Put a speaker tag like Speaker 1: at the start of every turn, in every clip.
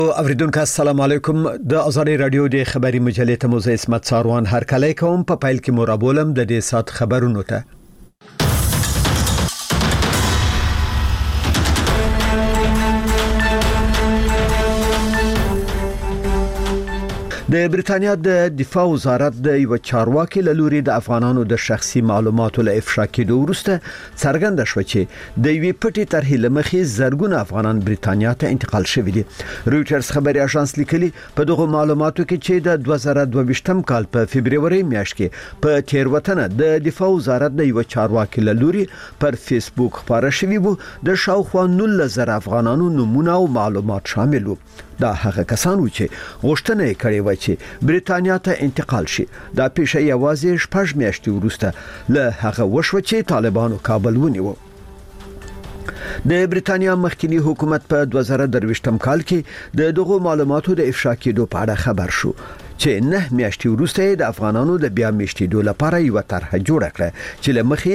Speaker 1: اوریدونکو السلام علیکم د ازادي رادیو د خبري مجلې ته مو عصمت ساروان هر کله کوم په پایل کې مرابولم د دې سات خبرونو ته د بریتانیا د دفاع وزارت د یو چارواکي له لوري د افغانانو د شخصي معلوماتو له افشا کېدو وروسته څرګنده شو چې د یوې پټي طرحې لمخې زرګونه افغانان بریتانیا ته انتقال شوي دي. رويټرز خبري اژانس لیکلي په دغه معلوماتو کې چې د 2022م کال په فبرवरी میاشت کې په تیروتنه د دفاع وزارت د یو چارواکي له لوري پر فیسبوک خبره شوې وو د شاوخوا 19,000 افغانانو نمونه او معلومات شامل وو. دا هغه کسان و چې غوښتنه یې کړې و چې بریتانیا ته انتقال شي. دا پیښه یوازې 6 میاشتې وروسته له هغه وشو چې طالبانو کابل ونیو. د بریتانیا مخکنی حکومت په 2023م کال کې د دغه معلوماتو د افشا کېدو په اړه خبر شو چې 9 میاشتې وروسته د افغانانو د بیا میشتېدو لپاره یو طرح جوړ کړ چې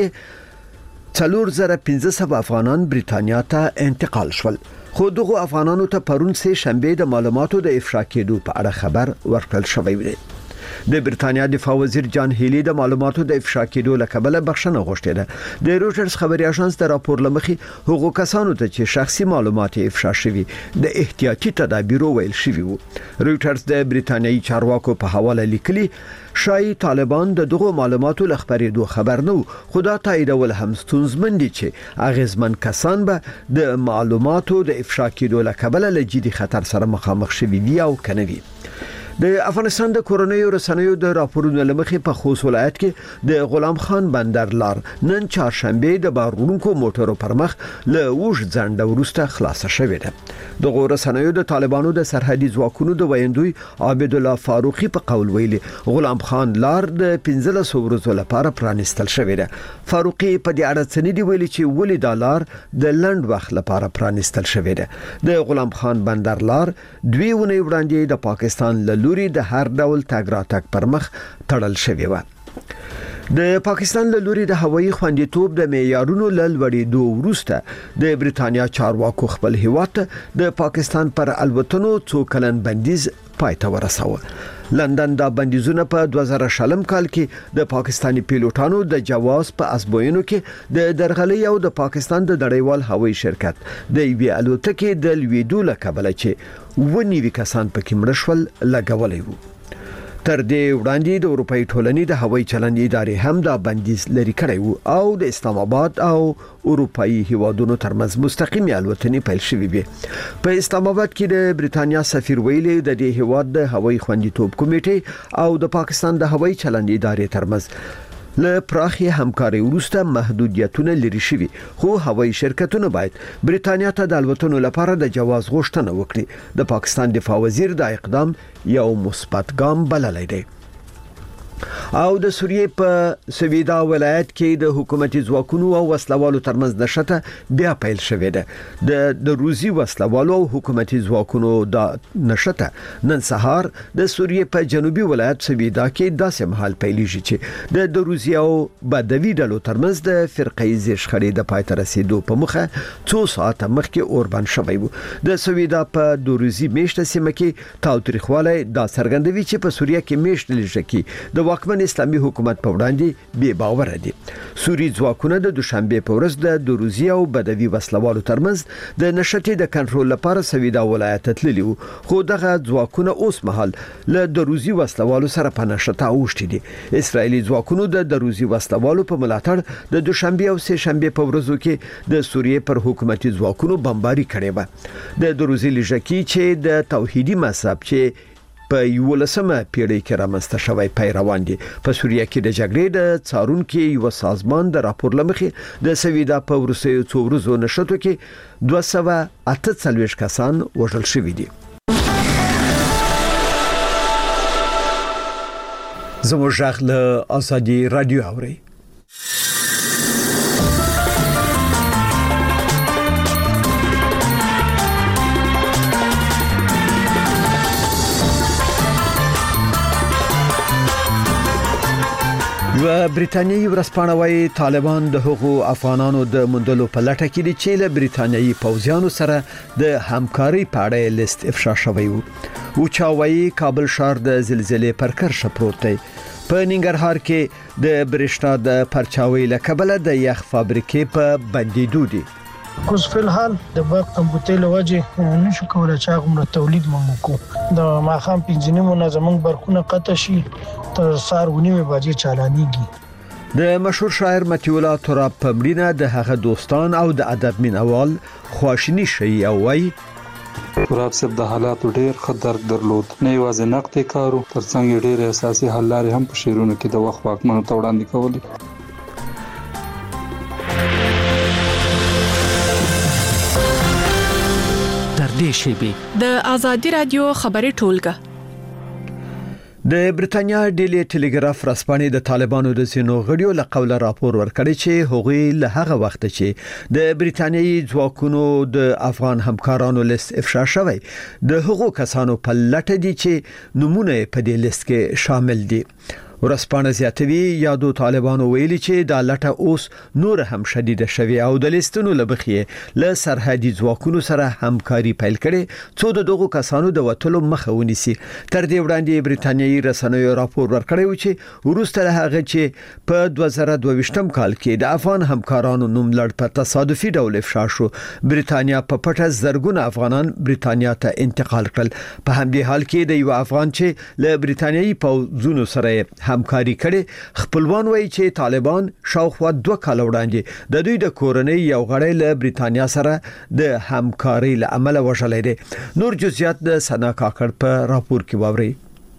Speaker 1: لمخې 4500 افغانان بریتانیا ته انتقال شول. خو دغه افغانانو ته پرون سه شنبه د معلوماتو د افشا کېدو په اړه خبر ورکړل شوی دی. د بریتانیا دفاع وزیر جان هیلی د معلوماتو د افشا کېدو لکبله بخښنه غوښتې ده. د رويټرز خبري اژانس د راپور لمخې هغو کسانو ته چې شخصي معلومات افشا شوي د احتیاطي تدابیرو ویل شوی وو. رويټرز د بریتانیایي چارواکو په حواله لیکلي شای طالبان د دغه معلوماتو لخبرېدو خبر نه خو دا تاییدول هم ستونزمن دي چې اغیزمن کسان به د معلوماتو د افشا کېدو لکبله له جدي خطر سره مخامخ شوي وي او کنه وي. د افغانستان د کورونیو رسنیو د راپورونو لمخې په خوست ولایت کې د غلام خان بندر لار نن چهارشنبه د بارونکو موټرو پر مخ له وښ ځنډ وروسته خلاصه شوې ده. د رسنیو د طالبانو د سرحدي ځواکونو د ویندوی عبد الله فاروقي په قول ویلي غلام خان لار د 15 ورځې لپاره پرانستل شوې ده. فاروقي په دې اړه څه دی ویلي چې ولې د لار د لند وخت لپاره پرانستل شوې ده. د غلام خان بندر لار 2 ونې وړاندې د پاکستان لوري د هر ډول تګ راتګ پر مخ تړل شوی و. د پاکستان له لوري د هوایي خوندیتوب د معیارونو لوړېدو وروسته د بریتانیا چارواکو خپل هیواد د پاکستان پر الوتنو څو کلن بندیز پای ته ورساوه. لندن دا بندیزونه په 2000 کال کې د پاکستانی پیلوټانو د جواز په ازموینو کې د درغلي او د پاکستان د نړیوال هوایي شرکت د یوې الوتکې د لویدو لکبله چې ونیوي کسان پکې مړ شول لګولې وو. تر دې وړاندې د اروپאי ټولنې د هوایي چلند ادارې هم دا بندیز لري کړی وو او د اسلام آباد او اروپאי هیوادونو ترمنځ مستقیم الوتنې پیل شوې وي. په اسلام آباد کې د بریتانیا سفیر ویلي د دې هیواد د هوایي خوندیتوب کمیټې او د پاکستان د هوایي چلند ادارې ترمنځ له پراخي همکاري وروسته محدودیتونه لري شوي خو هوایي شرکتونه باید بریتانیا ته د الوتنو لپاره د جواز غوښتنه وکړي. د پاکستان دفاع وزیر دا اقدام یو مثبت ګام بللی دی. او د سوریې په سویدا ولایت کې د حکومتي ځواکونو او وسلوالو ترمنځ نشته بیا پیل شوې ده. د روسي وسلوالو او حکومتي ځواکونو د نشته نن سهار د سوریې په جنوبي ولایت سویدا کې داسې مهال پیلېږي چې د روسي او بدوي ډلو ترمنځ د فرقې شخړې د پای ته رسیدو په مخه 2 ساعته مخکې اوربند شوی وو. د سویدا په دوروزي میشته سیمه کې تاوتریخواله دا څرګندوي چې په سوریه کې میشت لږکی د واکمن اسلامي حکومت په وړاندې بے باور دي. سوري ځواکونه د دوشنبه په ورځ د دوروزي او بدوي وسلوالو ترمنځ د نشټې د کنټرول لپاره سویدا ولایت تللی وو خو دغه ځواکونه اوس مهال له دوروزي وسلوالو سره په نشټه اوښتي دي. اسرایلی ځواکونو د دوروزي وسلوالو په ملاتړ د دوشنبه او سه شنبه په ورځو کې د سوریې پر حکومتي ځواکونو بمباري کړې و. د دوروزي لږکی چې د توحیدي مذهب چې په 11مه پیړۍ کې رامنځته شوی پیروان دي. په سوریه کې د جګړې د څارونکو یو سازمان د راپور لمخې د سویدا په وروستیو څو ورځو نشټو کې 248 کسان وژل شوي دي. زموږ ژغ له ازادي رادیو اوري. یو بریتانیایی ورځپاڼه وايي طالبان د هغو افغانانو د موندلو په لټه کې دي چې له بریتانیایی پوځیانو سره د همکاري په اړه لیست افشا شوی وو. اوچا وايي کابل ښار د زلزلې پر کرښه پروت دی. په ننګرهار کې د برېښنا د پرچاوي له کبله د یخ فابریکې په بندیدو دي.
Speaker 2: اوس فلحال د باغ کمبوتې له وجې نشو کولای چې هغه تولید وکړو. د ماخام 5 نیمه زمنګ برخونه قطع شي تر سار 9 بجې چالانيږي.
Speaker 1: د مشهور شاعر متیولا تراب په مړینه د هغه دوستان او د ادب مینوال خواشینی شي او وایي
Speaker 3: تراب صاحب د حالاتو ډیر ښه درک درلود. نه یوازې نقد کارو ترڅنګ ډیر اساسي حل لارې هم په شعرونو کې د وخت واکمنو ته وړاندې کولې.
Speaker 4: د آزادی رادیو خبري ټولګه.
Speaker 1: د بریتانیا ډیلی ټلګراف رسپانې د طالبانو د سينو غړیو له قوله راپور ورکړی چې هغوی له هغه وخت چې د بریتانیایی ځواکونو د افغان همکارانو لیست افشا شوی د هغو کسانو په لټه دي چې نمونه په دې لیست کې شامل دي. ورسپانه زیاتوي یادو طالبانو ویلي چې د لټه اوس نور هم شدیده شوی او د لیستونو لبخې له سرحدي ځواکونو سره همکاري پیل کړي څو د دغو کسانو د وټلو مخه ونیسي. تر دې وړاندې بریتانیایی رسنیو راپور ورکړی و چې ورسته له هغه چې په 2022م کال کې د افغان همکارانو نوم لړ په تصادفي ډول افشا شو. بریتانیا په پټه زرګونه افغانان بریتانیا ته انتقال کړل. په همدې حال کې د یو افغان چې له بریتانیایی پوځونو سره همکاري کړي خپلوان وایي چې طالبان شاوخوا 2 کال وړاندې د دوی د کورنۍ یو غړی له بریتانیا سره د همکاري له عمله وژلې دي. نور جزئیات د سنا کاکړ په راپور کې واوري.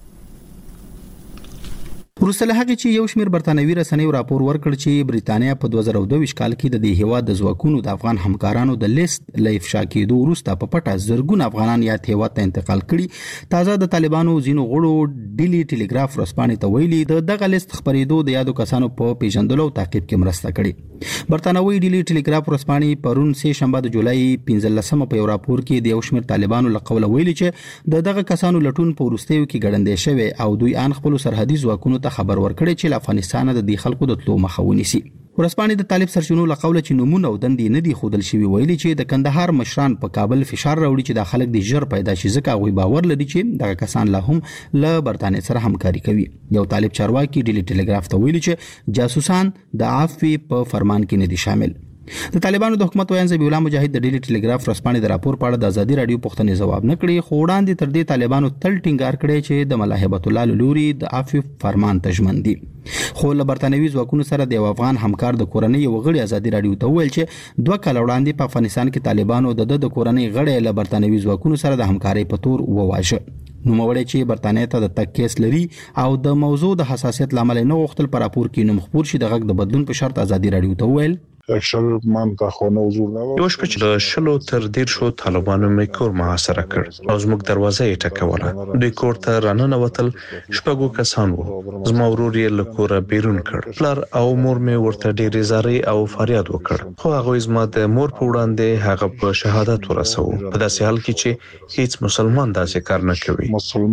Speaker 5: وروسته له هغه چې یو شمېر برتانوي رسنیو راپور ورکړ چې بریتانیا په 2022 کال کې د دې هیواد د ځواکونو د افغان همکارانو د لیست له افشا کېدو وروسته په پټه زرګونه افغانان یا هیواد ته انتقال کړي. تازه د طالبانو زینو غړو ډیلی ټلګراف رسپانې ته ویلي دغه لیست خبرېدو د یادو کسانو په پیژندلو او تعقیب کې مرسته کړې. برتانوي ډیلی ټلګراف رسپانې پرون سه شنبه د جولای 15 په یو راپور کې د یو شمېر طالبانو له قوله ویلي چې دغه کسانو لټون په وروستیو کې ګړندې شوی او دوی ان خپل سرحدي ځواکونو خبر ورکړي چې له افغانستان د دې خلکو د تلو مخه ونیسي. ورسپانې د طالب سرچینو له قوله چې نمونه او دندې نه دي خودل شوی ویلي چې د کندهار مشران په کابل فشار راوړي چې د خلک د ژر پیدا شي ځکه غوي باور لري چې دغه کسان له هم له برتانیې سره همکاري کوي. یو طالب چارواکي ډیلی ټلګراف ته ویلي چې جاسوسان د عفو په فرمان کې نه دي شامل. د طالبانو د حکومت ویان ذبیح الله مجاهد د ډیلی ټلګراف رسپانې د راپور په اړه د ازادي رادیو پوښتنې ځواب نه کړي خو وړاندې تر دې طالبانو تل ټینګار کړي چې د ملا هیبت الله لوري د عفو فرمان ته ژمن دي. خو له برتانوي ځواکونو سره د افغان همکار د کورنۍ یو غړي ازادي رادیو ته ویل چې 2 کال وړاندې په افغانستان کې طالبانو د کورنۍ غړي له برتانوي ځواکونو سره د همکارۍ په تور وواژه. نوموړی چې برتانیې ته د تک کیس لري او د موضوع د حساسیت لامل نه غوښتل پر راپور کې نوم خبر شي د غږ د بدلون په شرط ازادي رادیو ته ویل
Speaker 6: یو شپه چې له شلو تر 10 طالبانو مې کور محاصره کړ او زموږ دروازه یې ټکوله. دوی کور ته راننه وتل. شپږو کسان وو. زما ورور یې له کوره بیرون کړ. پلار او مور مې ورته ډېرې زارۍ او فریاد وکړ خو هغه زما د مور په وړاندې هغه په شهادت ورسو په داسې حال کې چې هیڅ مسلمان داسې کار نه کوي.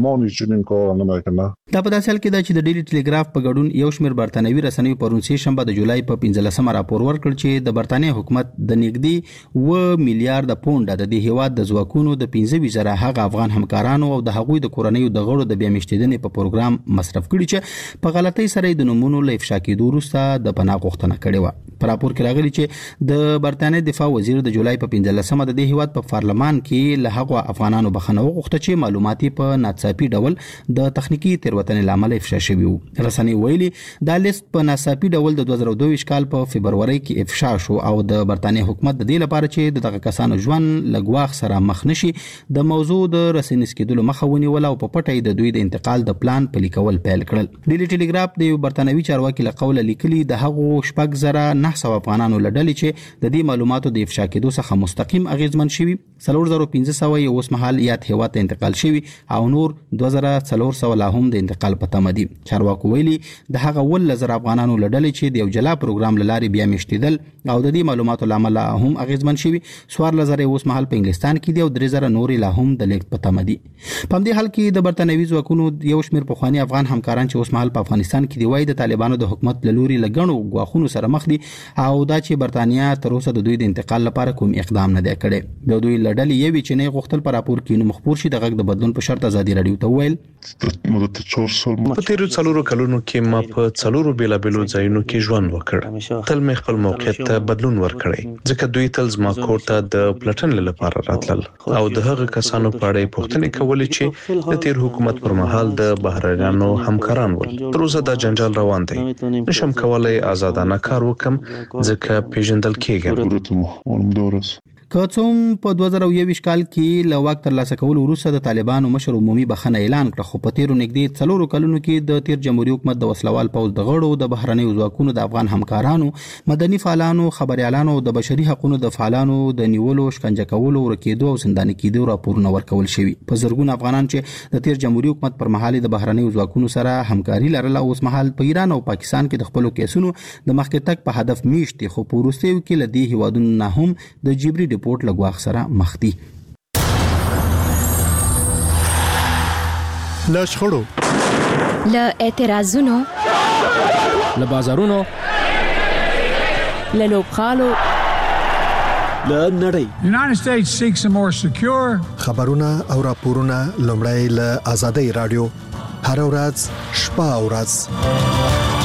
Speaker 5: دا په داسې حال کې چې د ډیلی ټلګراف په ګډون یو شمېر برتانوي رسنیو پرون سه شنبه د جولای په 15 راپور ورکړ چې د برتانیې حکومت د نږدې 1 میلیارډ پونډ د دې هیواد د ځواکونو د 15,000 هغه افغان همکارانو او د هغوی د کورنۍ د غړو د بیامشتیدنې په پروګرام مصرف کړي چې په غلطۍ سره د نمونو له افشا کېدو وروسته د پناه غوښتنه کړې و. په راپور کې راغلي چې د برتانیې دفاع وزیر د جولای په 15 د دې هیواد په پارلمان کې له هغه افغانانو بخښنه وغوښته چې معلوماتي په ناڅاپي ډول د تخنیکی تېروتنې لامل افشا شوی و. رسنۍ ویلي دا لیست په ناڅاپي ډول د 2022 کال په فبرवरी کې افشا شو او د برتانیې حکومت د دې لپاره چې دغه کسانو ژوند لګواخ سره مخ نشي د موضوع د رسنیس کېدلو مخه ونیول او په پټه د دوی د انتقال د پلان پلي کول پیل کړل. ډیلی ټلګراف د یو برتانوي چارواکي له قوله لیکلي د هغو 9,900 افغانانو لړلې چې د دې معلوماتو د افشا کېدو څخه مستقیم اغیزمن شوي 4,500 یې اوس مهال یاد هیواد ته انتقال شوي او نور 2,400 لا هم د انتقال په تمه دي. چارواکو ویلي د هغه 10,000 افغانانو لړلې چې د یو جلا پروګرام لاري بیا مشتیدل او د دې معلوماتو لامل هم اغیزمن شوی. 14,000 اوس مهال په انګلستان کې دی او 3,000 نور لا هم د لیک په تمه دي. په دې حال کې د برتانوي ځواکونو یو شمېر پخوانی افغان همکاران چې اوس مهال په افغانستان کې دی وایي د طالبانو د حکومت له لوري لګڼو غواخونو سره مخ دي او دا چې برتانیا تر اوسه د دوی د انتقال لپاره کوم اقدام نه دی کړی. د دوی لړل یوي چې نه غوښتل پر راپور کې نو مخبور شي د غږ د بدلون په شرط ازادي رادیو ته ویل
Speaker 6: په تیرو 4 کلونو کې ما په 4 بیلابېلو ځایونو کې ژوند وکړ. تل مې خپل موقعیت ته بدلون ورکړی ځکه دوی تل زما کور ته د پلټن لپاره راتلل او د هغه کسانو په اړه پوښتنې کولې چې د تیر حکومت پر مهال د بهرنیانو همکاران ول. تر اوسه دا جنجال روان دی. نشم کولای آزادانه کار وکم ځکه پیژندل کېږم.
Speaker 5: که څوم په 2021 کال کې له واک ترلاسه کول وروسته د طالبانو مشر عمومي بخښنه اعلان کړ، خو په تیرو نږدې 4 کلونو کې د تیر جمهوریت حکومت د وسلوال پوځ د غړو د بهرنیو ځواکونو د افغان همکارانو، مدني فعالانو، خبريالانو او د بشري حقوقو د فعالانو د نیولو، شکنجه کولو، ورکېدو او زنداني کېدو راپورونه ورکول شوي. په زرګونه افغانان چې د تیر جمهوریت حکومت پر مهال د بهرنیو ځواکونو سره همکاري لرله اوس مهال په ایران او پاکستان کې د خپل کیسونو د مخکې تک په هدف میشتي، خو په وروستیو کې لدی هیوادونو نه هم د جبري ریپورت لګواخ سره مخ دي.
Speaker 7: له شخړو،
Speaker 8: له اعتراضونو،
Speaker 7: له بازارونو،
Speaker 8: له لوبغالو،
Speaker 1: له نړۍ.
Speaker 9: United States seeks a more secure.
Speaker 7: خبرونه او راپورونه لومړی له آزادۍ رادیو هر ورځ شپه او ورځ.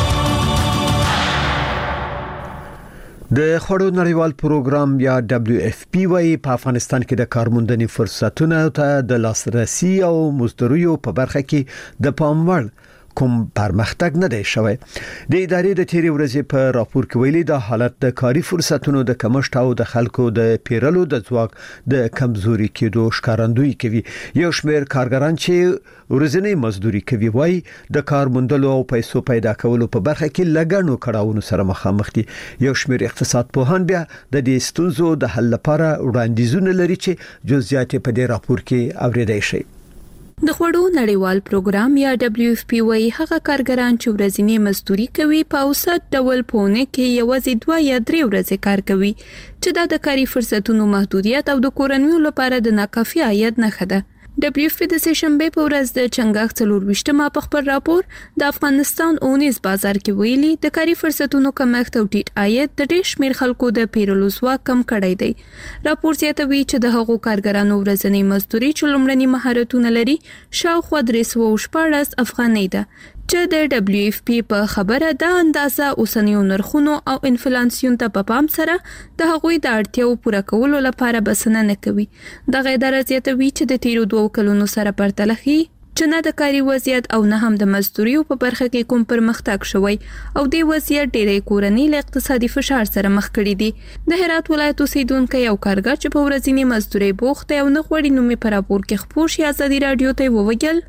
Speaker 1: د خړو نړیوال پروګرام یا WFP وايي په افغانستان کې د کارموندنې فرصتونو ته د لاسرسي او مزدوریو په برخه کې د پام وړ کوم پرمختګ نه دی شوی. د ادارې د تیرې ورځې په راپور کې ویلي دا حالت د کاري فرصتونو د کمښت او د خلکو د پیرلو د ځواک د کمزوري کېدو ښکارندویي کوي. یو شمېر کارګران چې ورځنی مزدوري کوي وايي د کارموندلو او پیسو پیدا کولو په برخه کې لګڼو کړهونو سره مخامخ دي. یو شمېر اقتصاد پوهان بیا د دې ستونزو د حل لپاره وړاندیزونه لري چې جزئیات په دې راپور کې اوریدای شي.
Speaker 4: د خړو نړیوال پروګرام یا WFP وايي هغه کارګران چې ورځنی مزدوري کوي په اوسط ډول پونه کې یوازې 2 یا 3 ورځې کار کوي چې دا د کاري فرصتونو محدودیت او د کورنیو لپاره د ناکافي عاید نه خده. WFP د سشنبه په ورځ د چنګاښ 24 په خبر راپور د افغانستان اونیز بازار کې ویلي د کاري فرصتونو کمښت او ټیټ عاید د ډېر شمېر خلکو د پیرلو ځواک کم کړی دی. راپور زیاتوي چې د هغو کارګرانو ورځنی مزدوري چې لومړني مهارتونه لري شاوخوا 314 افغانۍ ده چې د WFP په خبره د اندازه اوسنیو نرخونو او انفلیسیون ته په پام سره د هغوی د اړتیاو پوره کولو لپاره بسنه نه کوي. د غیدار زیاتوي چې د تیرو 2 کلونو سره پرتله کوي چې نه د کاري وضعیت او نه هم د مزدوریو په برخه کې کوم پرمختګ شوی او د وضعیت ډېرې کورنۍ له اقتصادي فشار سره مخ کړي دي. د هرات ولایت اوسیدونکو یو کارګر چې په ورځنی مزدوري بوخت او نه غوړي نومي په راپور کې خبر شي آزادي رادیو ته وویل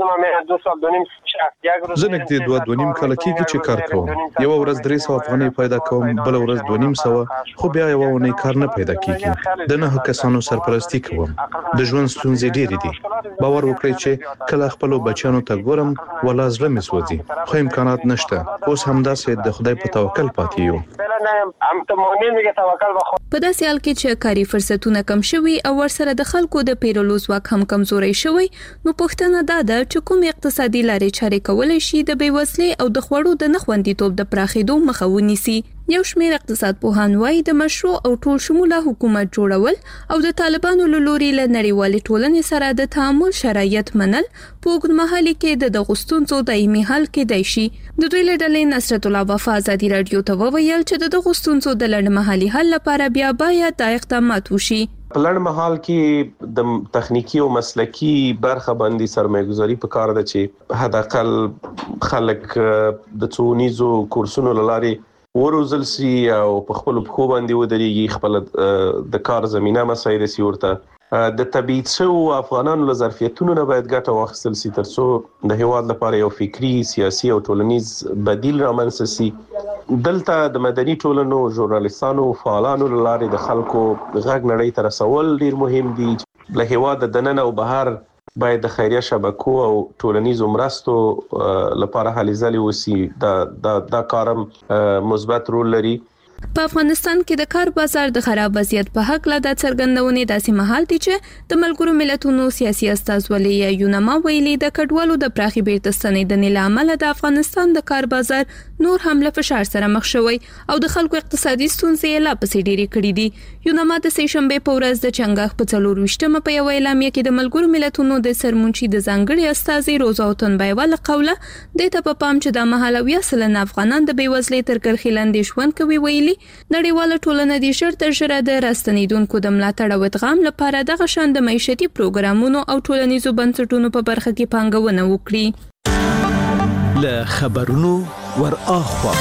Speaker 3: زه نږدې 2.5 کال کېږي چې کار کوم. یو ورځ 300 افغانۍ پیدا کوم، بل ورځ 2.5 خو بیا یو ونې کار نه پیدا کیږي. د 9 کسانو سرپرستی کوم. د ژوند ستونزې ډېرې دي. باور وکړئ چې کله خپل بچیانو ته ګورم ولا زړه مې سوځي، خو امکانات نشته. اوس همداسې د خدای په توکل پاتې یو.
Speaker 4: په داسې حال کې چې کاري فرصتونه کم شوي او ورسره د خلکو د پیرلو ځواک هم کمزوري شوی، نو پوښتنه دا ده چې کوم اقتصادي لارې چارې کولای شي د بیوزلۍ او د خوړو د نخوندیتوب د پراخېدو مخه ونیسي. یو شمېر اقتصاد پوهان وايي د مشروع او ټول شموله حکومت جوړول او د طالبانو له لوري له نړیوالې ټولنې سره د تعامل شرایط منل په اوږدمهالي کې د دغو ستونزو دایمي حل کېدای شي. د دوی له ډلې نصرت الله وفا آزادي رادیو ته وویل چې د دغو ستونزو د لنډمهالي حل لپاره بیا باید د اقدامات وشي.
Speaker 10: په لړ مهال کې د تخنیکی او مسلکی برخه باندې سرمایه‌ګذاري په کار ده چې حداقل خلک د څونیزو کورسونو لارې وروزل سي او په خپل پخو باندې ودرېږي، خپل د کار زمينه مسایل سي ورته د تبعید شو افغانانو له ظرفیتونو نه باید ګټه واخیستل سي ترڅو د هیواد لپاره یو فکری، سیاسي او ټولنیز بدیل رامنځته سي. دلته د مدني ټولنو، ژورنالیستانو، فعالانو لارې د خلکو غږ نړۍ ته رسول ډیر مهم دي. له هیواد د دننه او بهر باید د خیریه شبکو او ټولنیزو مرستو لپاره هلې ځلې وسی. دا کارم مثبت رول لري.
Speaker 4: په افغانستان کې د کار بازار د خراب وضعیت په حق لا د څرګندونې داسې مهال دي چې د ملګرو ملتونو سیاسي استازولي یا یونما ویلي د کډوالو د پراخي بیرته ستنېدنې لامل د افغانستان د کار بازار نور هم له فشار سره مخ شوی او د خلکو اقتصادي ستونزې لا پسې ډېرې کړې دي. یونما د سې شنبه په ورځ د چنګاښ په 24مه په یو اعلامیه کې د ملګرو ملتونو د سرمنشي د ځانګړي استازي روزا تنبایواله قوله د ته په پام چې د مهالوي اصلن افغانان د بیوزلۍ تر کرښې لاندې ژوند کوي ویلي نړیواله ټولنه د ژر تر ژره د راستنیدونکو د ملاتړ او ادغام لپاره د غشن د معیشتي پروګرامونو او ټولنیزو بنسټونو په برخه کې پانګونه وکړي.
Speaker 1: له خبرونو ور اخوا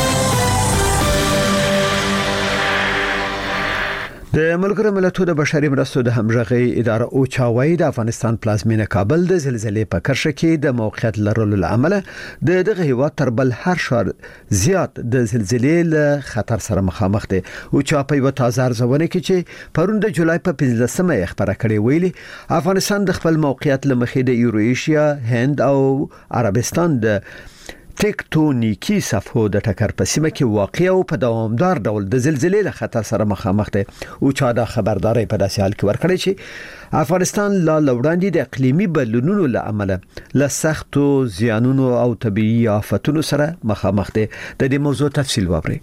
Speaker 1: د ملګرو ملتونو د بشري مرستو د همغږي اداره او چاوي د افغانستان پلازمینه کابل د زلزلې په کرښه کې د موقعیت لرلو لامل د دغه هیواد تر بل هر شهر زیات د زلزلې له خطر سره مخامخ دي. او چا په یو تازه ارزونه کې چې پرون د جولای په 15مه خبره کړې ویلي افغانستان د خپل موقعیت لمخې د یورویشیا، هند او عربستان د ټیکټونیکی صفحو د ټکر په سیمه کې واقع او په دوامدار ډول د زلزلې له خطر سره مخامخ دي. او چا دا خبرداري په داسې حال کې ورکړي چې افغانستان لا لوړاندې د اقلیمي بدلونونو له امله له سختو زیانونو او طبيعي آفتونو سره مخامخ دي. د دې موضوع تفصیل وبري.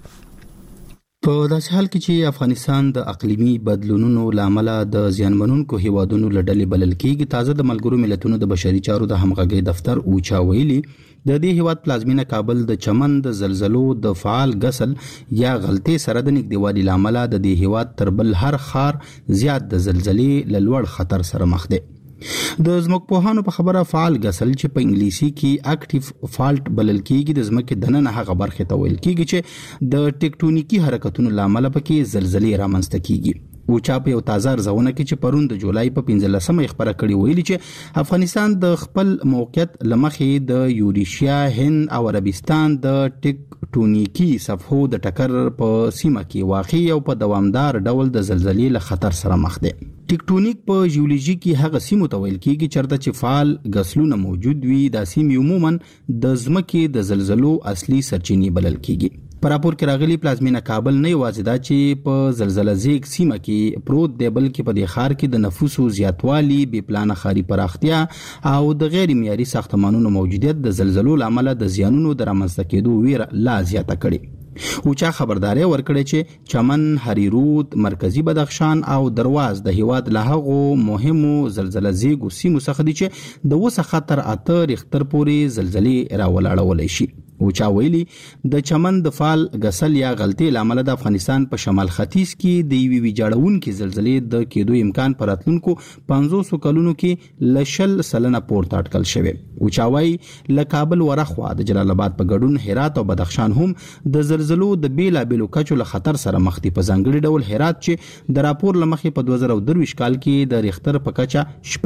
Speaker 5: په داسې حال کې چې افغانستان د اقلیمي بدلونونو لامل د زیانمنونکو هیوادونو لړلې بلل کېږي، تازه د ملګرو ملتونو د بشري چارو د همغږي دفتر اوچا ویلي د دې هیواد پلازمینه کابل د چمن د زلزلو د فعال غسل یا غلطي سره د نږدېوالي لامل د دې هیواد تر بل هر خار زیات د زلزلې لوړ خطر سره مخ دی. د ځمکپوهانو په خبره فعال غسل چې په انګلیسي کې اکټیو فالټ بلل کېږي د ځمکې دننه هغه برخه ته ویل کېږي چې د ټیکټونیکی حرکتونو لامل پکې زلزلې رامنځته کیږي. او چا په یو تازه ارزونه کې چې پرون د جولای په 15مه خبره کړې ویلي چې افغانستان د خپل موقعیت لمخې د یوریشیا، هند او عربستان د ټیکټونیکی صفحو د ټکر په سیمه کې واقع او په دوامدار ډول د زلزلې له خطر سره مخ دي. ټیکټونیک په جیولوژي کې هغه سیمه ته ویل کېږي چرته چې فعال غسلونه موجود وي. دا سیمه عموما د ځمکې د زلزلو اصلي سرچینې بلل کېږي. پر راپور کې راغلي پلازمینه کابل نه یوازې دا چې په زلزلہ زیږ سیمه کې پروت دی بلکې په دې ښار کې د نفوسو زیاتوالی، بې پلانه ښاري پراختیا او د غیر معیاري ساختمانونو موجودیت د زلزلو لامل د زیانونو د رامنځته کېدو ویره لا زیاته کړي. او چا خبرداري ورکړي چې چمن، هریرود، مرکزی بدخشان او درواز د هیواد له هغو مهمو زلزلہ زیږ سیمو څخه دي چې د وسه خطر 8 ریختر پورې زلزلې راولاړولای شي. او چا ویلي د چمن د فعال غسل یا غلطي لامل د افغانستان په شمال ختیځ کې د یوې ویجاړونکو زلزلې د کېدو امکان پر راتلونکو 500 کلونو کې لشل سلنه پورته اټکل شوی. او چا وایي له کابل ورخوا د جلال آباد په ګډون هرات او بدخشان هم د زلزلو د بیلابیلو کچو له خطر سره مخ دي. په ځانګړي ډول هرات چې د راپور لمخې په 2023 کال کې د ریختر په کچه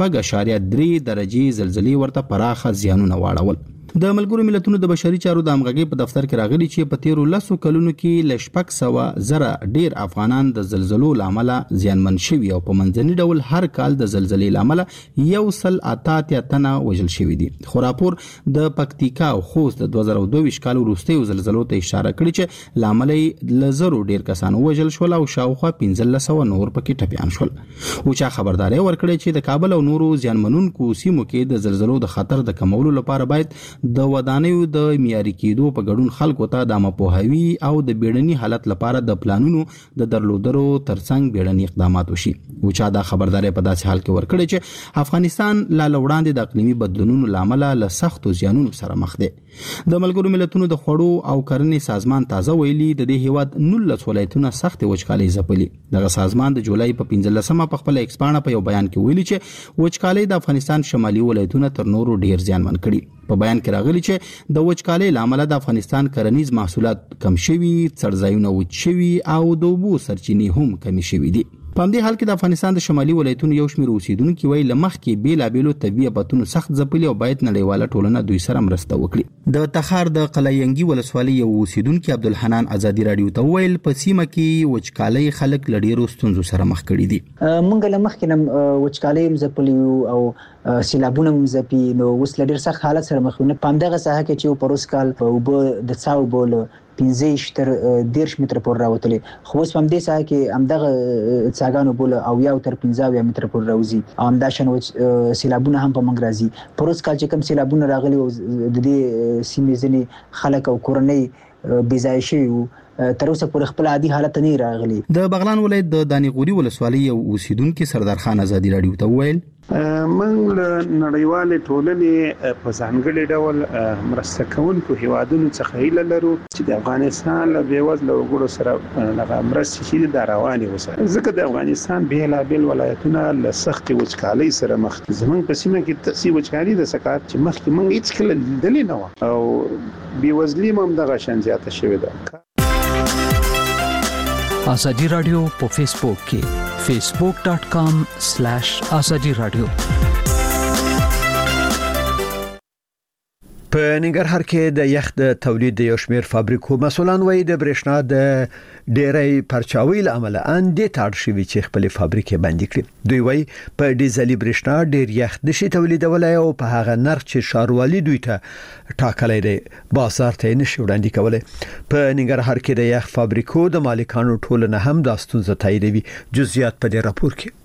Speaker 5: 4.3 درجه زلزلې ورته پراخه زیانونه واړول. د ملګرو ملتونو د بشري چارو د همغږي په دفتر کې راغلي چې په 13 کلونو کې ل 600,000 ډیر افغانان د زلزلو لامل زیانمن شوي او په منځني ډول هر کال د زلزلې لامل 188 تنه وژل شوي دي. خو راپور د پکتیکا او خوست د 2022 کال وروستي زلزلو ته اشاره کړې چې لامل لزرو ډیر کسان وژل شول او شاوخوا 1500 نور پکې ټپيان شول. او چا خبرداري ورکړي چې د کابل او نورو زیانمنونکو سیمو کې د زلزلو د خطر د کمولو لپاره باید د ودانیو د معیاري کېدو په ګډون خلکو ته د مپوهاوي او د بیړني حالت لپاره د پلانونو د درلودلو ترڅنګ بیړني اقدامات وشي. او چا دا خبرداري په داسې حال کې ورکړي چې افغانستان لا وړاندې د اقلیمي بدلونونو لامل له سختو زیانونو سره مخ دی. د ملګرو ملتونو د خوړو او کرنې سازمان تازه ویلي د دې هیواد 19 ولایتونه سخت وچکالي ځپلي. دغه سازمان د جولای په 15مه په خپل ایکسپانه په یو بیان کې ویلي چې وچکالي د افغانستان شمالي ولایتونه تر نورو ډیر زیانمن کړي. په بیان کې راغلي چې د وچکالۍ لامل د افغانستان کرنیز محصولات کم شوي، څړځایونه وچ شوي او د اوبو سرچینې هم کمې شوي دي. په همدې حال کې د افغانستان د شمالي ولایتونو یو شمېر اوسیدونکو ویل مخکې بیلابیلو طبي آفتونو سخت ځپلي او باید نړیواله ټولنه دوی سره مرسته وکړي. د تخار د قلیینګي ولسوالۍ یو اوسیدونکو عبدالحنان ازادي رادیو ته ویل په سیمه کې وچکالۍ خلک لډیرو ستونزو سره مخ کړي دي.
Speaker 11: مونږ له مخکې وچکالۍ مزپلي او سیلابونه مزپي نو اوس لډیر سخت حالت سره مخ نه پام دغه ساحه کې چې پروس کال په وب د څاو بول 15 تر 10 متر پورې راوتلې خو اوس هم دې ساحه کې همدغه څاګانو بوله او یا تر 15 متر پورې راوځي او همدا شان سیلابونه هم په منګ راځي پروس کال چې کوم سیلابونه راغلي د دې سیمې ځینې خلک او کورنۍ بې ځای شوي تر اوسه پورې خپل عادي حالت نه راغلي.
Speaker 5: د بغلان ولایت د دانیغوري ولسوالۍ یو اوسیدونکو سردار خان آزادي رادیو ته وویل
Speaker 12: موږ نړیوال ټولنې په ځانګړي ډول مرسته کوونکو هیوادونو څخه هیله لرو چې د افغانستان له بېوزله وګړو سره لږه مرستې شي د رواني وسه ځکه د افغانستان بیلابیل ولایتونه له سخت وچکالۍ سره مخ دي زموږ په سیمه کې تاسو وچکالي د سکات چې مخکې موږ هیڅ کله لیدلې نه و او بېوزلي هم دغه شان زیاته شوې ده.
Speaker 13: آزادی رادیو په فیسبوک کې facebook.com/azadi radio
Speaker 1: په ننګرهار کې د یخ د تولید د یو شمېر فابریکو مسولان وایي د برېښنا د ډېرې پرچاوي لامل اندې تاړ شوی چې خپل فابریکې بندي کړي. دوی وایي په ډیزلي برېښنا ډېر یخ د شي تولیدولای او په هغه نرخ چې ښاروالي دوی ته ټاکلای دی بازار ته نشي وړاندې کولای. په ننګرهار کې د یخ فابریکو د مالکانو ټولنه هم د ستونزې تاییدوي. جزئیات په دې راپور کې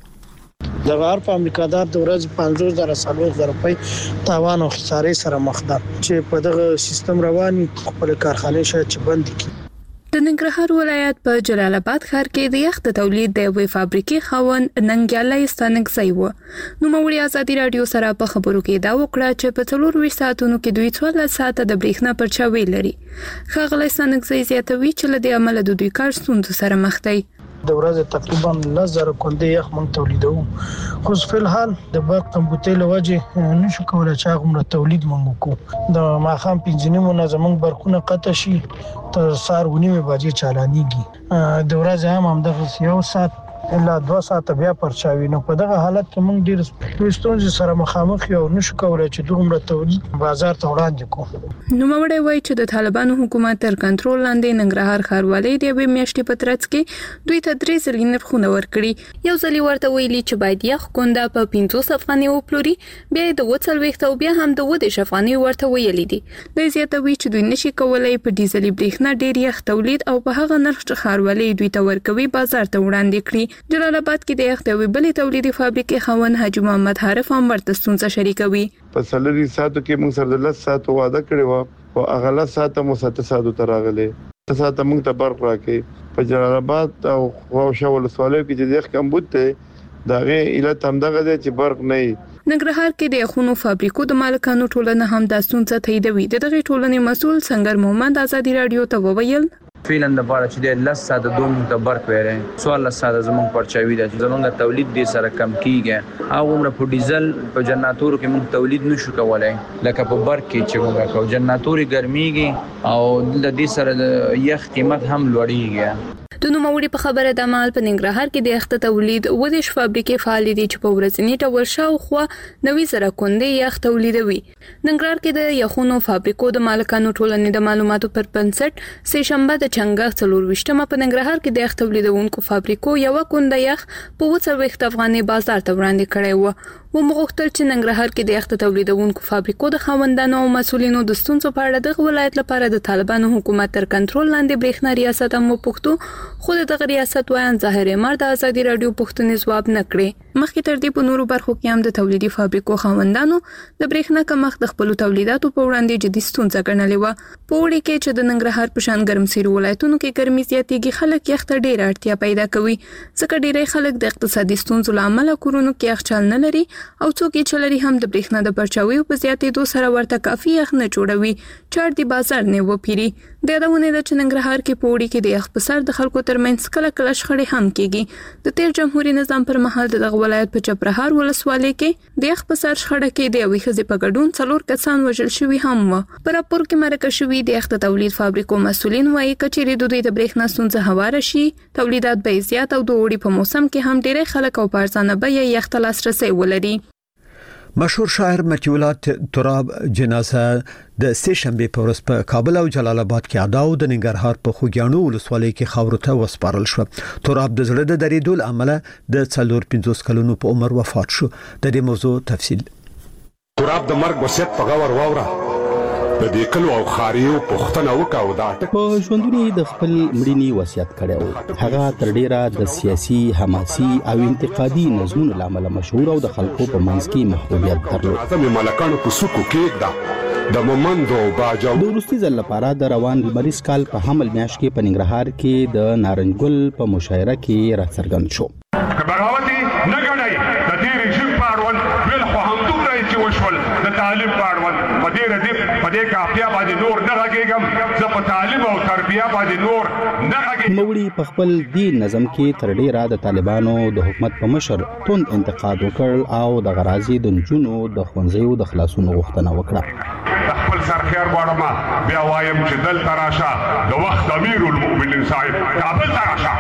Speaker 2: د غار فابریکادار د ورځ 50,000 روپۍ تاوان او خسارې سره مخ ده چې په دغه سیستم رواني خپل کارخانه شې چې بند کړي.
Speaker 4: د ننګرهار ولایت په جلال آباد ښار کې د یخ د تولید د یوې فابریکې خاوند ننګیالي ستانکزی و. نو موري آزادي رادیو سره په خبرو کې دا وکړه چې په 24 ساعتونو کې دوی 14 ساعته د برېښنا پرچاوي لري. ښاغلی ستانکزی زیاتوي چې له دې عمله د دوی کار ستونزو سره مخ دی.
Speaker 2: د ورځې تقریبا 10,000 کوندې یخ مونږ تولیدو خو په الحال د برق کمبوتې لوجه نشو کولای چې هغه تولید مونږ کو د ماخام 5 منظمون برقونه قطع شي تر سار 9 بجې چالانيږي د ورځې هم دغه یو ساعت الا 2 ساعت بیا پرچاوي نو په دغه حالت کې مونږ ډیر ستونزې سره مخامخ یو نشو کولای چې دومره تولید بازار ته وړاندې کو.
Speaker 4: نو مړی وای چې د طالبانو حکومت تر کنټرول لاندې ننګرهار ښاروالۍ د وې میاشتې په ترڅ کې دوی ته 3 ځلې نرخونه ورکړي. یو ځلې ورته ویلي چې باید یخ کونده په 500 افغانۍ وپلوري بیا د 40 او بیا هم د 10 افغانۍ ورته ویلي دي. د زیاتوي چې دوی نشي کولای په ډیزلي برېښنا ډیر یخ تولید او په هغه نرخ چې ښاروالۍ دوی ته ورکوي بازار ته وړاندې کړي. جلال آباد کې د یخ د بلې تولیدي فابریکې خاوند حاجی محمد حارف هم ورته ستونزه شریکوي.
Speaker 14: په سلري ساتو کې موږ سره د 10 ساعتو وعده کړی و او هغه 10 ساعته مو 7 ساعتو تر راغلي 7 ساعته موږ ته برق راکې په جلال آباد او خوشا ولسوالۍ کې چې د یخ کمبود ته دغه علت هم دغه چې برق نه
Speaker 4: ننګرهار کې د یخونو فابریکو د مالکانو ټولنه هم د ستونزه تاییدوي. دغه ټولنې مسول سنگر محمد آزادي رادیو ته وویل
Speaker 15: فعلاً د بار چې د 10 ساعت دوم ته برق وره 14 ساعت زمونږ پرچاوي د زمونږ تولید دي سره کم کیږي او عمر په ډیزل په جنراتورو کې موږ تولید نشو کولای لکه په برق کې چې موږ کو جنراتوري ګرميږي او د دې سره د یخ قیمت هم لوړیږي.
Speaker 4: د نوموړي په خبره د مال په ننګرهار کې د یخ تولید ودیش فابریکې فعال دي چې په ورځنی ډول شاوخوا 90,000 کوندې یخ تولیدوي. ننګرهار کې د یخونو فابریکو د مالکانو ټولنې د معلوماتو پر بنسټ سه شنبه د چنګاښ 24مه په ننګرهار کې د یخ تولیدونکو فابریکو یو کونده یخ په 40 افغانۍ بازار ته وړاندې کړی و. ومغوښتل چې ننګرهار کې د یخ تولیدونکو فابریکو د خاوندانو او مسولینو د ستونزو په اړه د ولایت لپاره د طالبانو حکومت تر کنټرول لاندې برېښنا ریاست هم وپوښتو خو د ریاست وایي ظاهر امر د آزادي رادیو پوښتنې ځواب نه کړي. مخکې تر دې په نورو برخو کې هم د تولیدي فابریکو خاوندانو د برېښنا کمښت د خپل تولیداتو په وړاندې جدي ستونزه ګڼلې و. په وړي کې چې د ننګرهار په شان ګرمسیر ولایتونو کې ګرمي زیاتېږي خلک یخ ته ډېر اړتیا پیدا کوي ځکه ډېری خلک د اقتصادي ستونزو لامل کورونو کې یخچال نه لري او څوک چې لري هم د برېښنا د پرچاوي په زیاتېدو سره ورته کافي یخ نه جوړوي چار دی بازار نه وپیری. د یادونه ده چې ننګرهار کې په وړي کې د یخ په سر د خلکو ترمنځ کله کله شخړې هم کیږي. د تیر جمهوریت نظام پر مهال د ولایت په چپرهار ولسوالۍ کې د یخ په سر شخړه کې د یوې ښځې په ګډون 4 کسان وژل شوي هم و. په راپور کې مرکه شوی د یخ تولید فابریکو مسولین وایي کچېرې د دوی د برېښنا ستونزه هواره شي تولیدات به زیات او د وړي په موسم کې هم ډېری خلک او پارځانه به یخ ته لاسرسي ولري.
Speaker 1: مشهور شاعر متیولات تراب جنازه د سه شنبه په ورځ په کابل او جلال آباد کې ادا او د ننګرهار په خوګیاڼو ولسوالۍ کې خاورو ته وسپارل شو. تراب د زړه د درېدو عمله د 450 کلونو په عمر وفات شو. د دې موضوع تفصیل
Speaker 16: تراب د مرګ وصیت په غور واوره د دې کلو او خاریو پښتنه وکاو دا
Speaker 5: په ژوندونی د خپل مړینی وصیت کړو. هغه تر ډیره د سیاسي حماسي او انتقادي نظمونو لامل مشهور او د خلکو په منځ کې محبوبیت درلود.
Speaker 16: اعظم ملکانو په سکو کې دا د مومندو باجو
Speaker 5: د وروستي ځل لپاره د روان لمریز کال په حمل میاشت کې په ننګرهار کې د نارنجګل په مشاعره کې راڅرګند شو.
Speaker 17: بغاوتي نه غړای د دې رژیم پاړول بل خو هم دومره چې وشول د تعلیم پاړول په دې کافیا باندې نور نه راګیږم زه په تعلیم او تربیه باندې نور نه راګیږم.
Speaker 5: نوړي په خپل دین نظم کې تر ډیره د طالبانو د حکومت په مشر توند انتقاد وکړ او د غرازي د نجونو د ښوونځیو د خلاصونو غوښتنه وکړه.
Speaker 17: خپل سرخيار غواړم بیا وایم چې دل تراشه د وخت امیر المؤمنین صاحب کابل تراشه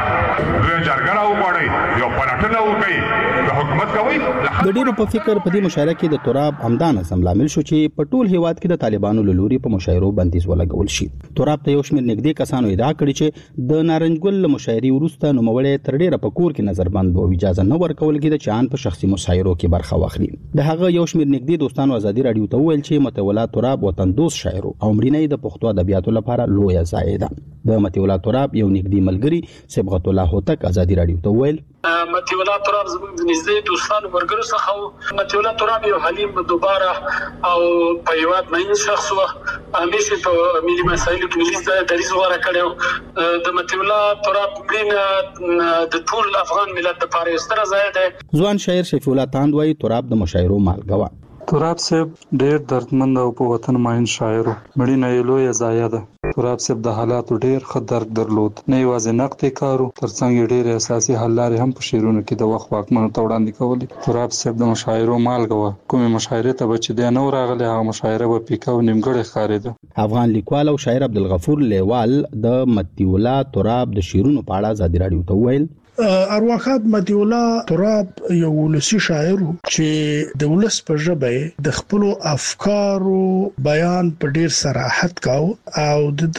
Speaker 17: رجرګرا وګړي یو پلاتنه وکړي د حکومت کوي.
Speaker 5: د ډیرو په فکر په دې مشاعره کې د تراب همدان سم لامل شو چې په ټول هیواد کې د طالبانو لوري په مشاعرو بندیز ولګول شي. تراب ته یو شمېر نږدې کسانو ادعا کړې چې د نارنجګل مشاعري وروسته نوموړی تر ډیره په کور کې نظربند او اجازه نه ورکول کېده چې ان په شخصي مشاعرو کې برخه واخلي. د هغه یو شمېر نږدې دوستانو ازادي رادیو ته ویل چې متولا تراب وطن دوست شاعر او مړینې د پښتو ادبیاتو لپاره لویه ضایع ده. د متولا تراب یو نږدې ملګری صبغت الله هوتک ازادي رادیو ته ویل
Speaker 18: متولا تراب زموږ د نږدې دوستانو ورګرو څخه متولا تراب یو حلیم دوباره او په یواد مین شخص و همیشه په ملي مسایلو کې ملي دریځ غوړه کړو. د متولا تراب مړینه د ټول افغان ملت لپاره ستره ضایع ده.
Speaker 5: ځوان شاعر شفیع الله تاند وايي تراب د مشاعرو مالګه.
Speaker 19: تراب صاحب ډېر دردمند او په وطن ماین شاعر مړینه یې لویه ضایع ده. تراب صاحب د حالاتو ډېر ښه درک درلود، نه یوازې نقد کارو ترڅنګ ډېر اساسي حل لارې هم په شعرونو کې د وخت واکمنو ته وړاندې کولې. تراب صاحب د مشاعرو مالګه و. کومې مشاعرې ته به چې دی نه راغلی هغه مشاعره به پیکه او نیمګړې ښکارېده.
Speaker 5: افغان لیکوال او شاعر عبدالغفور لیوال د متولا تراب د شعرونو په اړه ازادي رادیو ته ویل
Speaker 2: ارواخات متولا تراب یو ولسی شاعر چې د ولس په ژبه د خپل افکارو بیان په ډیر صراحت کاو او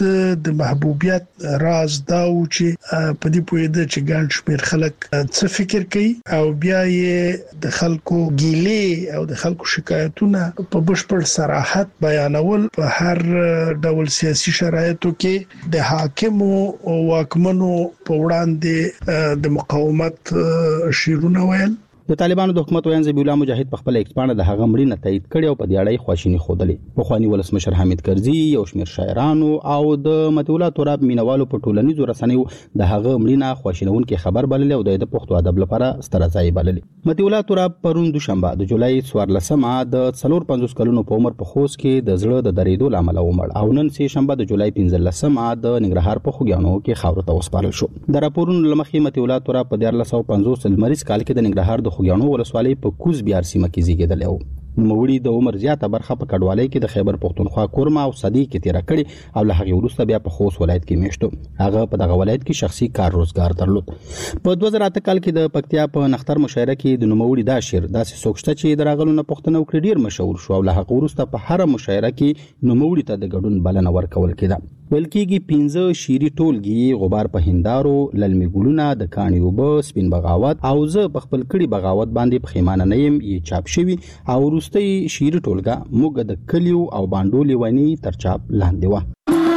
Speaker 2: د محبوبیت راز دا و چې په دې پوهیده چې ګڼ شمېر خلک څه فکر کوي او بیا یې د خلکو ګیلې او د خلکو شکایتونه په بشپړ صراحت بیانول په هر ډول سیاسي شرایطو کې د حاکمو او واکمنو په وړاندې د مقاومت شیرونه ویل.
Speaker 5: د طالبانو د حکومت ویان ذبیح الله مجاهد په خپل ایکسپانډ د هغه مړینه تایید کړي او په دې اړه خواشینی خوده. پخوانی ولسمشر حامد کرزي یو شمېر شاعرانو او د متولا تراب مینوالو په ټولنیزو رسنیو د هغه مړینه خواشینونکې خبر بللی او د پښتو ادب لپاره ستره ځای بللی. متولا تراب پرون دوشنبه د جولای 14مه د 54 کلونو په عمر په خوست کې د زړه د درېدو لامل ومړ او نن سه شنبه د جولای 15مه د ننګرهار په خوګیانو کې خاور ته وسپارل شو. د راپورونو لمخې متولا تراب په 1950 لمریز کال کې د ننګرهار د خوګیانو ولسوالۍ په کوز بیار سیمه کې زیږیدلی و. نوموړي د عمر زیاته برخه په کډوالۍ کې د خیبر پښتونخوا کورما او صدی کې تیر کړي او له هغه وروسته بیا په خوست ولایت کې میشتو. هغه په دغه ولایت کې شخصي کار روزګار درلود. په 2008 کال کې د پکتیا په نختر مشاعره کې د نوموړي دا شعر داسې سوکشته چې د راغلو نه پښتنو کې ډیر مشهور شو او له هغه وروسته په هر مشاعره کې نوموړي ته د ګډون بلنه ورکول کېده. ویل کېږي 15 شعري ټولګي غبار په هندارو، للمي ګلونه، د کاڼي اوبه، سپین بغاوت او زه په خپل کړي بغاوت باندې پښیمانه نه یم یې چاپ شوي او وروستۍ شعري ټولګه موږ د کلیو او باندو لیونی تر چاپ لاندې وه.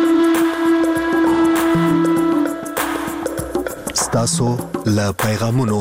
Speaker 7: ستاسو له پیغامونو.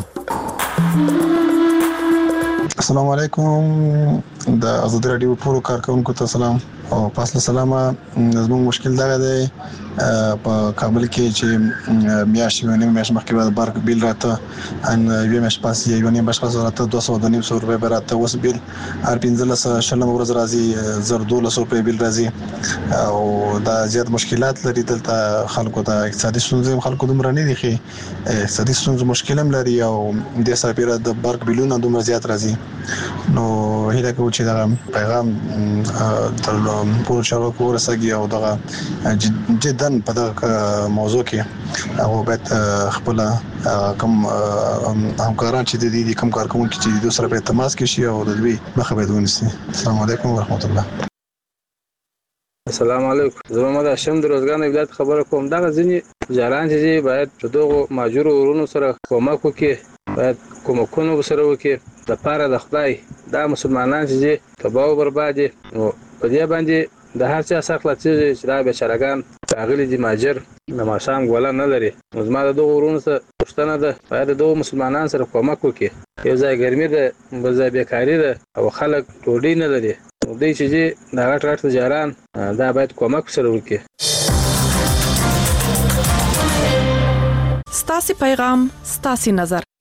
Speaker 20: السلام علیکم د ازادي رادیو پورو کارکونکو ته سلام او پاسله سلامه. زموږ مشکل دا دی په کابل کې چې میاشت مخکې بعد بارک بیل راته ان یو میاشت پاسې یو نیم بشخص راته 200 روپے راته وس بیل هر 15 شلم ورځ راځي 1200 روپے بیل راځي او دا زیات مشکلات لري. دلته خلکو ته اقتصادي ستونزې خلکو دومره نه دي خې اقتصادي ستونزې مشکل هم لري او د سرپیره د بارک بیلونه دومره زیات راځي. نو هیله کوم چې دا پیغام تر پور شروع ورسېږي او دا جدا په دغه موضوع کې او باید خپل کوم همکاران چې د دې کوم کارکونکو چې د سره په تماس کې شي او د دوی مخه باید ونیسي. السلام علیکم ورحمت الله.
Speaker 21: السلام علیکم. زه محمد هاشم د روزګان ولایت خبره کوم. دا ځینې جاران چې باید په دغه ماجور ورونو سره کومک وکړي، باید کومکونه سره وکړي د پاره د خدای. دا مسلمانان چې تباہ او برباد او په دې باندې د هر چا سخت چې دا بیچارهګان اغلی دي ماجر د ماشام ګولا نه لري. نو زما د دوه ورونو سره پښتنه ده باید د دوه مسلمانانو سره کومک وکړي. یو ځای ګرمي ده بل ځای بیکاری ده او خلک ډوډۍ نه لري. دوی چې د غټ تجاران دا باید کومک سره وکړي.
Speaker 6: ستاسو پیغام ستاسو نظر